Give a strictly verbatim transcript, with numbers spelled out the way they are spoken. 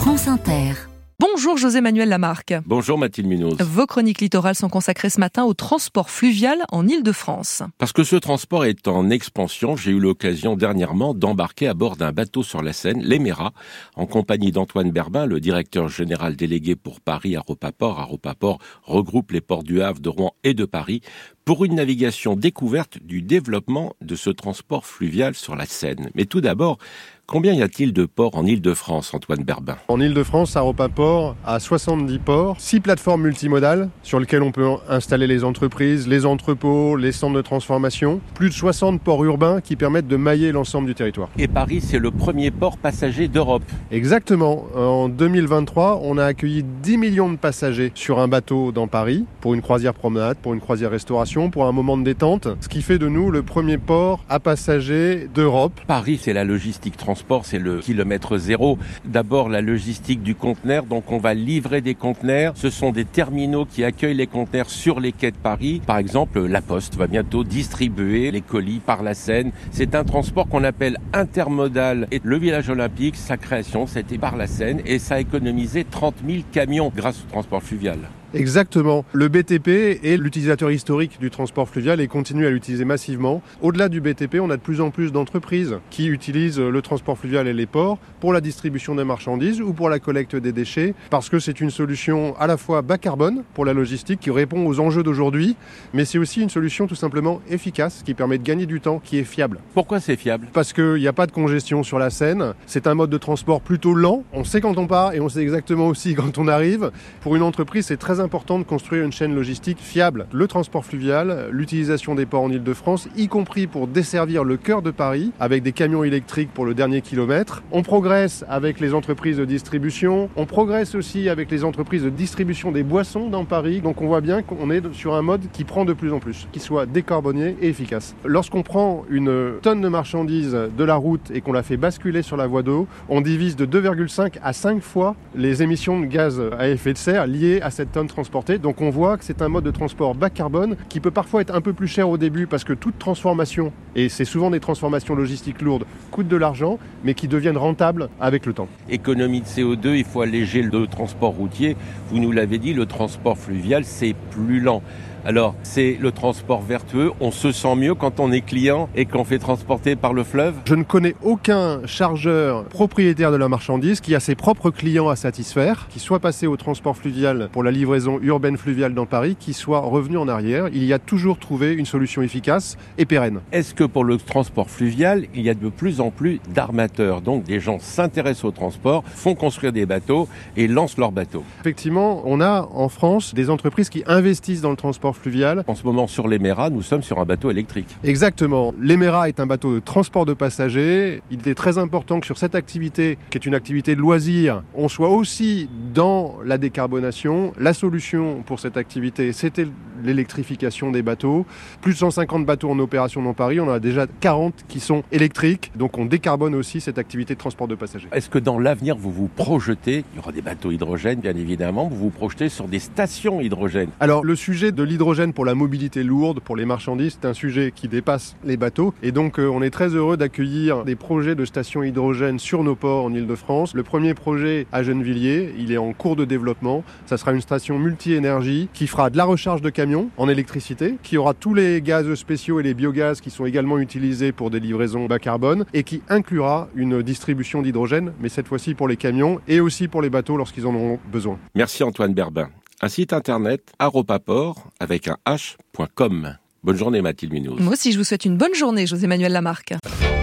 France Inter. Bonjour José-Manuel Lamarque. Bonjour Mathilde Munoz. Vos chroniques littorales sont consacrées ce matin au transport fluvial en Île-de-France. Parce que ce transport est en expansion, j'ai eu l'occasion dernièrement d'embarquer à bord d'un bateau sur la Seine, l'Emera, en compagnie d'Antoine Berbin, le directeur général délégué pour Paris Aropaport. Aropaport regroupe les ports du Havre, de Rouen et de Paris, pour une navigation découverte du développement de ce transport fluvial sur la Seine. Mais tout d'abord, combien y a-t-il de ports en Île-de-France, Antoine Berbin ? En Île-de-France, Aropaport a soixante-dix ports, six plateformes multimodales sur lesquelles on peut installer les entreprises, les entrepôts, les centres de transformation, plus de soixante ports urbains qui permettent de mailler l'ensemble du territoire. Et Paris, c'est le premier port passager d'Europe. Exactement. En deux mille vingt-trois, on a accueilli dix millions de passagers sur un bateau dans Paris, pour une croisière promenade, pour une croisière restauration, pour un moment de détente, ce qui fait de nous le premier port à passagers d'Europe. Paris, c'est la logistique transport, c'est le kilomètre zéro. D'abord, la logistique du conteneur, donc on va livrer des conteneurs. Ce sont des terminaux qui accueillent les conteneurs sur les quais de Paris. Par exemple, la Poste va bientôt distribuer les colis par la Seine. C'est un transport qu'on appelle intermodal. Et le village olympique, sa création, c'était par la Seine et ça a économisé trente mille camions grâce au transport fluvial. Exactement. Le B T P est l'utilisateur historique du transport fluvial et continue à l'utiliser massivement. Au-delà du B T P, on a de plus en plus d'entreprises qui utilisent le transport fluvial et les ports pour la distribution des marchandises ou pour la collecte des déchets, parce que c'est une solution à la fois bas carbone pour la logistique qui répond aux enjeux d'aujourd'hui, mais c'est aussi une solution tout simplement efficace qui permet de gagner du temps, qui est fiable. Pourquoi c'est fiable ? Parce qu'il n'y a pas de congestion sur la Seine, c'est un mode de transport plutôt lent, on sait quand on part et on sait exactement aussi quand on arrive. Pour une entreprise, c'est très important de construire une chaîne logistique fiable. Le transport fluvial, l'utilisation des ports en Île-de-France, y compris pour desservir le cœur de Paris, avec des camions électriques pour le dernier kilomètre. On progresse avec les entreprises de distribution, on progresse aussi avec les entreprises de distribution des boissons dans Paris, donc on voit bien qu'on est sur un mode qui prend de plus en plus, qui soit décarboné et efficace. Lorsqu'on prend une tonne de marchandises de la route et qu'on la fait basculer sur la voie d'eau, on divise de deux virgule cinq à cinq fois les émissions de gaz à effet de serre liées à cette tonne transportée. Donc on voit que c'est un mode de transport bas carbone qui peut parfois être un peu plus cher au début parce que toute transformation, et c'est souvent des transformations logistiques lourdes, coûte de l'argent, mais qui deviennent rentables avec le temps. Économie de C O deux, il faut alléger le transport routier. Vous nous l'avez dit, le transport fluvial, c'est plus lent. Alors, c'est le transport vertueux. On se sent mieux quand on est client et qu'on fait transporter par le fleuve ? Je ne connais aucun chargeur propriétaire de la marchandise qui a ses propres clients à satisfaire, qui soit passé au transport fluvial pour la livraison urbaine fluviale dans Paris, qui soit revenu en arrière. Il y a toujours trouvé une solution efficace et pérenne. Est-ce que pour le transport fluvial, il y a de plus en plus d'armateurs ? Donc, des gens s'intéressent au transport, font construire des bateaux et lancent leurs bateaux. Effectivement, on a en France des entreprises qui investissent dans le transport fluvial. En ce moment, sur l'Emera, nous sommes sur un bateau électrique. Exactement. L'Emera est un bateau de transport de passagers. Il est très important que sur cette activité, qui est une activité de loisir, on soit aussi dans la décarbonation. La solution pour cette activité, c'était l'électrification des bateaux. Plus de cent cinquante bateaux en opération dans Paris. On en a déjà quarante qui sont électriques. Donc on décarbone aussi cette activité de transport de passagers. Est-ce que dans l'avenir, vous vous projetez, il y aura des bateaux hydrogène, bien évidemment, vous vous projetez sur des stations hydrogène ? Alors le sujet de l'hydrogène pour la mobilité lourde, pour les marchandises, c'est un sujet qui dépasse les bateaux. Et donc euh, on est très heureux d'accueillir des projets de stations hydrogène sur nos ports en Île-de-France. Le premier projet à Gennevilliers, il est en cours de développement. Ça sera une station multi-énergie qui fera de la recharge de camions en électricité, qui aura tous les gaz spéciaux et les biogaz qui sont également utilisés pour des livraisons bas carbone et qui inclura une distribution d'hydrogène, mais cette fois-ci pour les camions et aussi pour les bateaux lorsqu'ils en auront besoin. Merci Antoine Berbin. Un site internet, aropaport, avec un h point com. Bonne journée Mathilde Munoz. Moi aussi, je vous souhaite une bonne journée, José-Manuel Lamarque.